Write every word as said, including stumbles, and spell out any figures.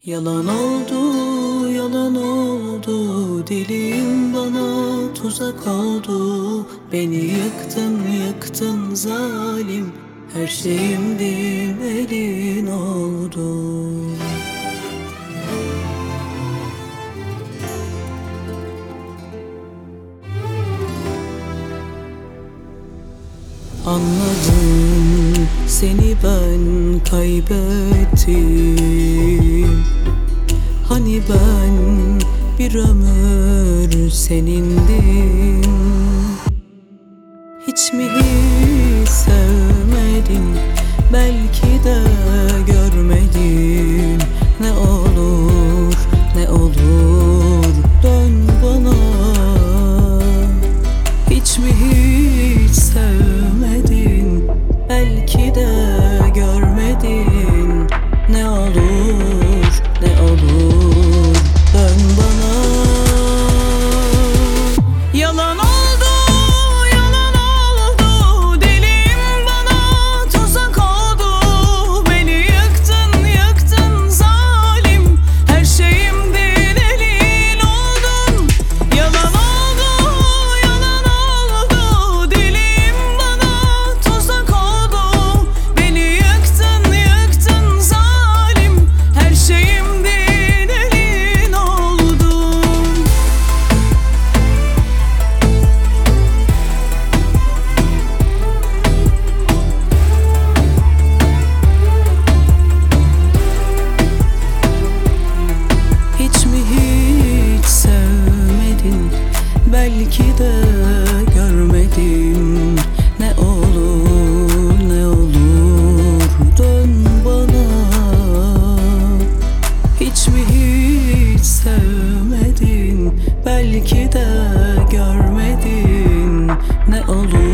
Yalan oldu, yalan oldu, dilim bana tuzak oldu. Beni yıktın, yıktın zalim, her şeyimdin elin oldu. Anladım, seni ben kaybettim. Hani ben bir ömür senindim. Hiç mi hiç sevmedin, belki de görmedin. Ne olur, ne olur dön bana. Hiç mi hiç sevmedin, belki de görmedin. Ne olur, ne olur dön bana. Yalan oldu, yalan oldu, dilim bana tuzak oldu. Beni yıktın, yıktın zalim, her şeyimdin elin oldun. Yalan oldu, yalan oldu, dilim bana tuzak oldu. Beni yıktın, yıktın zalim, her şeyimdin elin oldun. Hiç mi hiç sevmedin, belki de görmedin. Ne olur, ne olur dön bana. Hiç mi hiç sevmedin, belki de görmedin. Ne olur